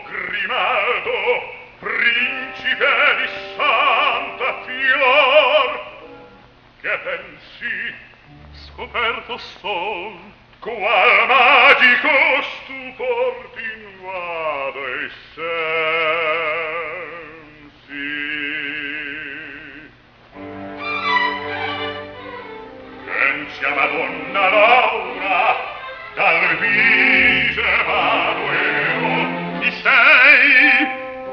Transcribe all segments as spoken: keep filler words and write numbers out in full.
Grimaldo, principe di Santa Fior, che pensi? Scoperto son, qual magico stupor t'invade i sensi. Pensi a Madonna Laura, dal vise Manuelo, chi sei?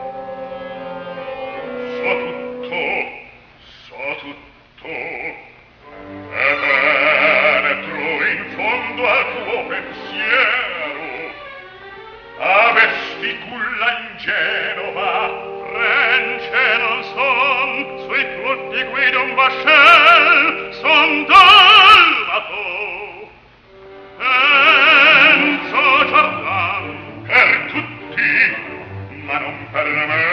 So tutto, so tutto, e penetro in fondo al tuo pensiero. Avesti culla in Genova, Rence non son, sui flutti guida un vascel, son Dalmato. Enzo Giordan, per tutti, ma non per me.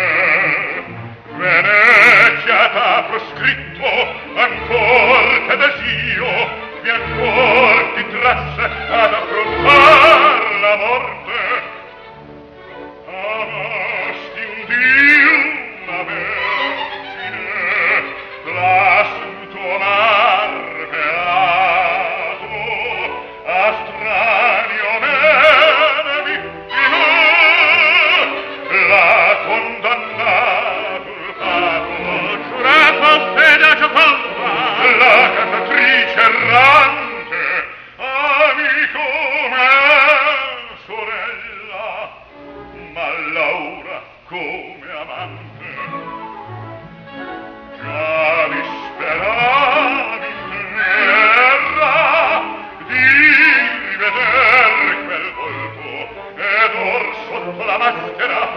Venezia t'ha proscritto, ancor che desio, mi ancor ti trasse ad affrontar la morte. Amasti un Dio, una vergine, l'astuto marvelato, a stranio bene vittimo, l'ha condannato il pato, giurato fede a Gioconda, la cantatrice errante, amico me, sorella, ma Laura come amante. Già disperavi in terra di riveder quel volto, ed or sotto la maschera